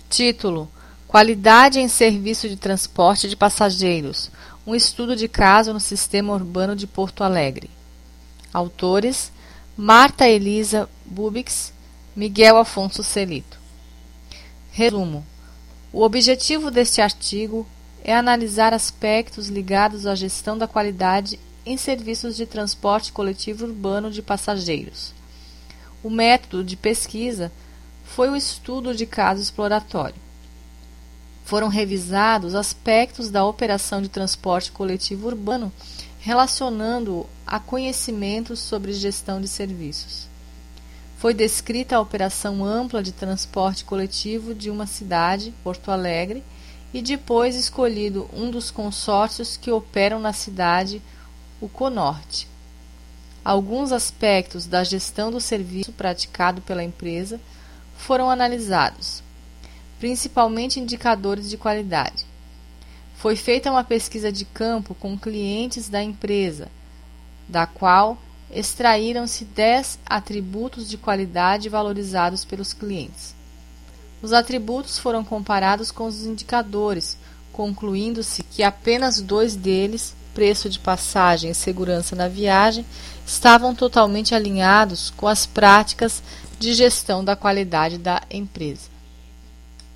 Título: Qualidade em serviço de transporte de passageiros. Um estudo de caso no sistema urbano de Porto Alegre. Autores: Marta Elisa Bubix, Miguel Afonso Celito. Resumo: o objetivo deste artigo é analisar aspectos ligados à gestão da qualidade em serviços de transporte coletivo urbano de passageiros. O método de pesquisa foi o estudo de caso exploratório. Foram revisados aspectos da operação de transporte coletivo urbano, relacionando-o a conhecimentos sobre gestão de serviços. Foi descrita a operação ampla de transporte coletivo de uma cidade, Porto Alegre, e depois escolhido um dos consórcios que operam na cidade, o Conorte. Alguns aspectos da gestão do serviço praticado pela empresa foram analisados, principalmente indicadores de qualidade. Foi feita uma pesquisa de campo com clientes da empresa, da qual extraíram-se 10 atributos de qualidade valorizados pelos clientes. Os atributos foram comparados com os indicadores, concluindo-se que apenas 2 deles, preço de passagem e segurança na viagem, estavam totalmente alinhados com as práticas de gestão da qualidade da empresa.